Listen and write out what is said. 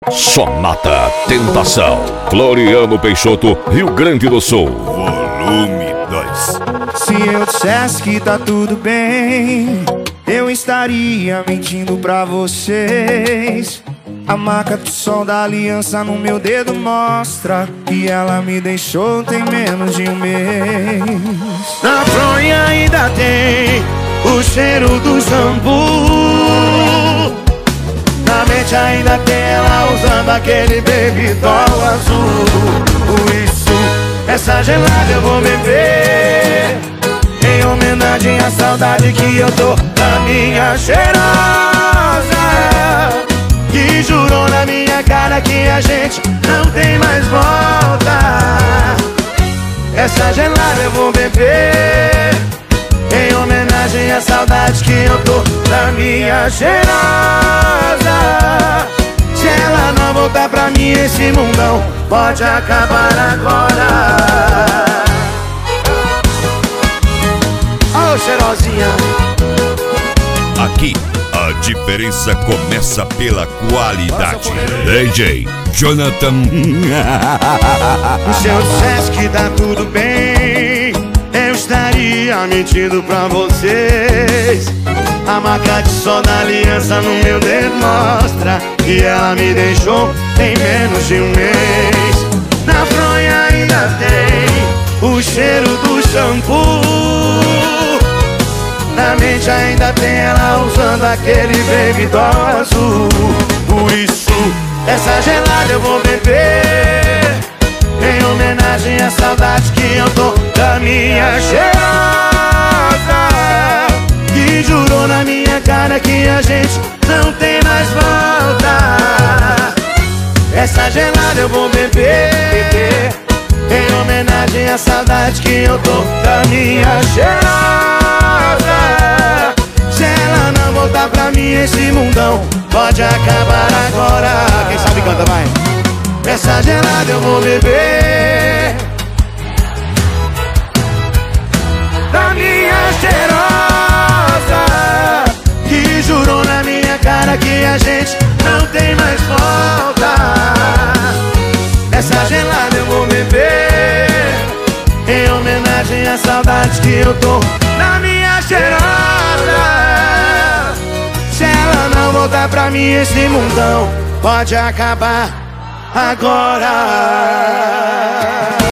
Sonata Tentação, Floriano Peixoto, Rio Grande do Sul. Volume 2. Se eu dissesse que tá tudo bem, eu estaria mentindo pra vocês. A marca do sol da aliança no meu dedo mostra que ela me deixou tem menos de um mês. Na fronha ainda tem o cheiro do shampoo. Na mente ainda tem ela usando aquele baby doll azul. Por isso, essa gelada eu vou beber, em homenagem à saudade que eu tô da minha cheirosa, que jurou na minha cara que a gente não tem mais volta. Essa gelada eu vou beber, em homenagem à saudade que eu tô da minha cheirosa. Se ela não voltar pra mim, esse mundão pode acabar agora. Ô, cheirosinha. Aqui a diferença começa pela qualidade. DJ Jonathan. Se eu dissesse que tá tudo bem, eu estaria mentindo pra vocês. A marca de sol da aliança no meu dedo mostra que ela me deixou em menos de um mês. Na fronha ainda tem o cheiro do shampoo. Na mente ainda tem ela usando aquele baby doll azul. Por isso, essa gelada eu vou beber, em homenagem à saudade que eu tô da minha cheirosa, que jurou na minha cara que a gente não tem mais volta. Essa gelada eu vou beber, em homenagem à saudade que eu tô da minha cheirosa. Se ela não voltar pra mim, esse mundão pode acabar agora. Quem sabe canta, vai. Essa gelada eu vou beber, da minha cheirosa, que jurou na minha cara que a gente não tem mais volta. Essa gelada eu vou beber, em homenagem à saudade que eu tô na minha cheirosa. Se ela não voltar pra mim, esse mundão pode acabar agora.